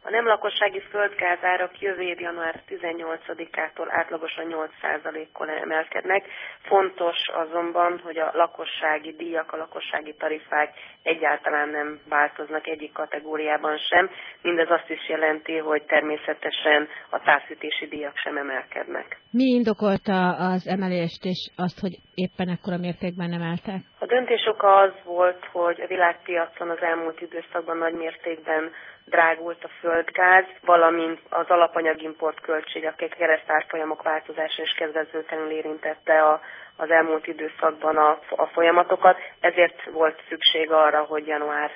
A nem lakossági földgázárak jövő év január 18-ától átlagosan 8%-kal emelkednek. Fontos azonban, hogy a lakossági díjak, a lakossági tarifák egyáltalán nem változnak egyik kategóriában sem. Mindez azt is jelenti, hogy természetesen a távfűtési díjak sem emelkednek. Mi indokolta az emelést és azt, hogy éppen ekkora mértékben emeltek? A döntés oka az volt, hogy a világpiacon az elmúlt időszakban nagy mértékben drágult a földgáz, valamint az alapanyagimport költség, a keresztárfolyamok változása is kedvezőtlenül érintette az elmúlt időszakban a folyamatokat, ezért volt szükség arra, hogy január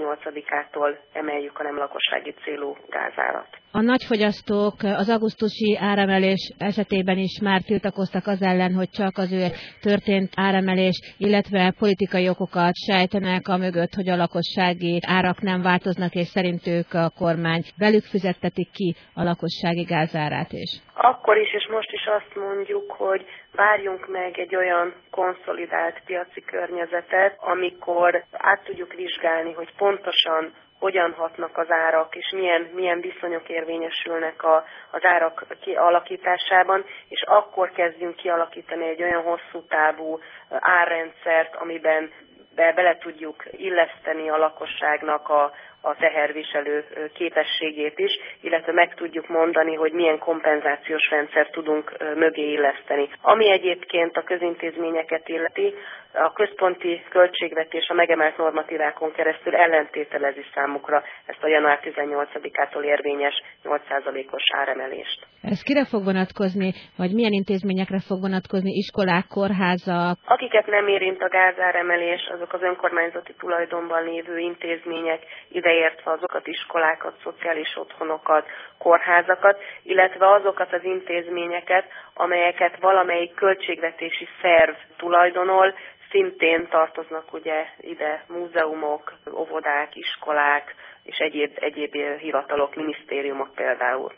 18-ától emeljük a nem lakossági célú gázárat. A nagyfogyasztók az augusztusi áremelés esetében is már tiltakoztak az ellen, hogy csak az ő történt áremelés, illetve politikai okokat sejtenek amögött, hogy a lakossági árak nem változnak, és szerintük a kormány velük fizettetik ki a lakossági gázárát is. Akkor is és most is azt mondjuk, hogy várjunk meg egy olyan konszolidált piaci környezetet, amikor át tudjuk vizsgálni, hogy pontosan hogyan hatnak az árak, és milyen viszonyok érvényesülnek az árak kialakításában, és akkor kezdjünk kialakítani egy olyan hosszú távú árrendszert, amiben bele tudjuk illeszteni a lakosságnak a teherviselő képességét is, illetve meg tudjuk mondani, hogy milyen kompenzációs rendszert tudunk mögé illeszteni. Ami egyébként a közintézményeket illeti, a központi költségvetés a megemelt normatívákon keresztül ellentételezi számukra ezt a január 18-ától érvényes 8%-os áremelést. Ez kire fog vonatkozni, vagy milyen intézményekre fog vonatkozni, iskolák, kórházak? Akiket nem érint a gázáremelés, azok az önkormányzati tulajdonban lévő intézmények, ideértve azokat iskolákat, szociális otthonokat, kórházakat, illetve azokat az intézményeket, amelyeket valamelyik költségvetési szerv tulajdonol, szintén tartoznak ugye ide múzeumok, óvodák, iskolák és egyéb hivatalok, minisztériumok például.